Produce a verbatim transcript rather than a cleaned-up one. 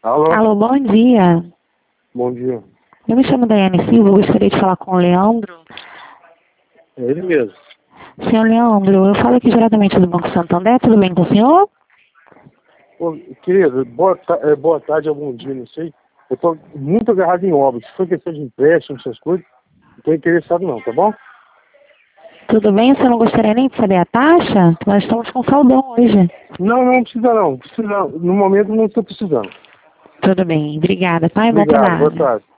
Alô? Alô, bom dia. Bom dia. Eu me chamo Daiane Silva, eu gostaria de falar com o Leandro. É ele mesmo. Senhor Leandro, eu falo aqui diretamente do Banco Santander, tudo bem com o senhor? Ô, querido, boa, ta é, boa tarde, algum dia, não sei. Eu tô muito agarrado em obras. Se for questão de empréstimo, essas coisas, não tô interessado não, tá bom? Tudo bem? O senhor não gostaria nem de saber a taxa? Nós estamos com saldão hoje. Não, não precisa não. Precisa, no momento não estou precisando. Tudo bem, obrigada, tá? E bom Obrigado, boa trabalho. tarde.